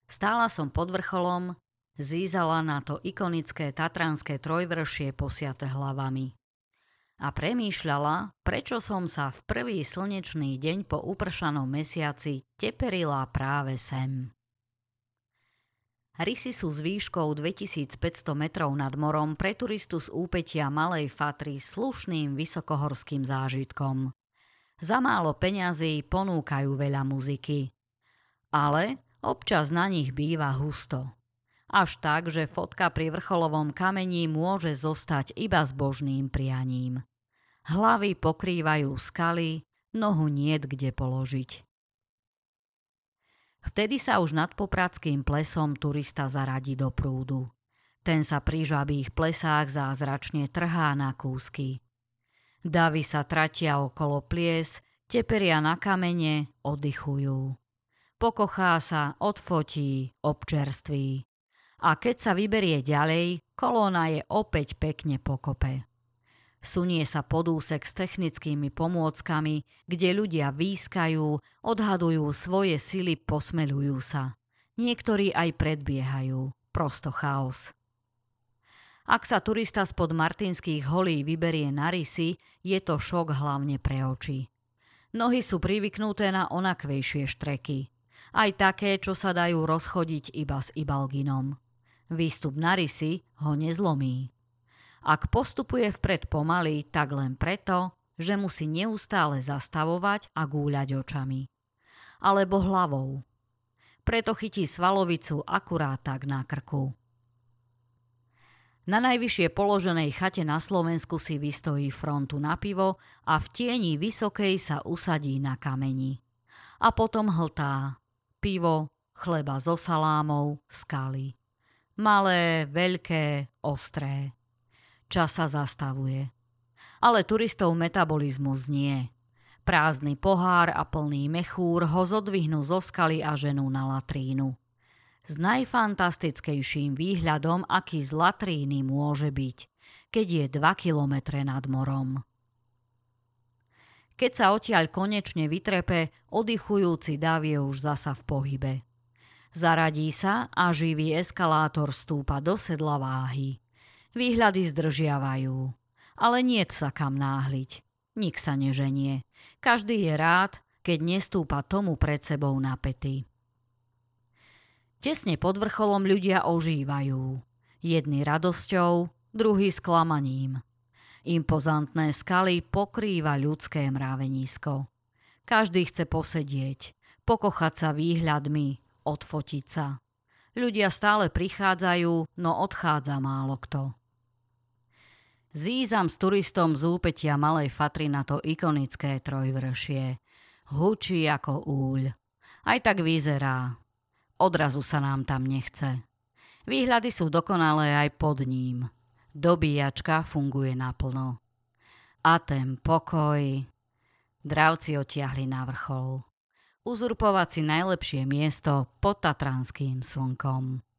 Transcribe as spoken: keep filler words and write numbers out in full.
Stála som pod vrcholom, zízala na to ikonické tatranské trojvršie posiate hlavami. A premýšľala, prečo som sa v prvý slnečný deň po upršanom mesiaci teperila práve sem. Rysy sú s výškou dvetisícpäťsto metrov nad morom pre turistu z úpätia Malej Fatry slušným vysokohorským zážitkom. Za málo peňazí ponúkajú veľa muziky. Ale občas na nich býva husto. Až tak, že fotka pri vrcholovom kameni môže zostať iba s božným prianím. Hlavy pokrývajú skaly, nohu niet kde položiť. Vtedy sa už nad popradským plesom turista zaradí do prúdu. Ten sa pri žabých plesách zázračne trhá na kúsky. Davy sa tratia okolo plies, teperia na kamene, oddychujú. Pokochá sa, odfotí, občerství. A keď sa vyberie ďalej, kolóna je opäť pekne pokope. Sunie sa pod úsek s technickými pomôckami, kde ľudia výskajú, odhadujú svoje sily, posmeľujú sa. Niektorí aj predbiehajú. Prosto chaos. Ak sa turista spod Martinských holí vyberie na Rysy, je to šok hlavne pre oči. Nohy sú privyknuté na onakvejšie štreky. Aj také, čo sa dajú rozchodiť iba s ibalginom. Výstup na Rysy ho nezlomí. Ak postupuje vpred pomaly, tak len preto, že musí neustále zastavovať a gúľať očami. Alebo hlavou. Preto chytí svalovicu akurát tak na krku. Na najvyššie položenej chate na Slovensku si vystojí frontu na pivo a v tieni vysokej sa usadí na kameni. A potom hltá. Pivo, chleba so salámou, skaly. Malé, veľké, ostré. Čas sa zastavuje. Ale turistov metabolizmus nie. Prázdny pohár a plný mechúr ho zodvihnú zo skaly a ženú na latrínu. S najfantastickejším výhľadom, aký z latríny môže byť, keď je dva kilometre nad morom. Keď sa odtiaľ konečne vytrepe, oddychujúci dav je už zasa v pohybe. Zaradí sa a živý eskalátor stúpa do sedla váhy. Výhľady zdržiavajú, ale niet sa kam náhliť. Nik sa neženie. Každý je rád, keď nestúpa tomu pred sebou na päty. Tesne pod vrcholom ľudia ožívajú. Jedni radosťou, druhý sklamaním. Impozantné skaly pokrýva ľudské mravenisko. Každý chce posedieť, pokochať sa výhľadmi, odfotiť sa. Ľudia stále prichádzajú, no odchádza málo kto. Zízam s turistom z úpätia Malej Fatry na to ikonické trojvršie. Hučí ako úľ. Aj tak vyzerá. Odrazu sa nám tam nechce. Výhľady sú dokonalé aj pod ním. Dobíjačka funguje naplno. A ten pokoj. Dravci odtiahli na vrchol. Uzurpovať si najlepšie miesto pod tatranským slnkom.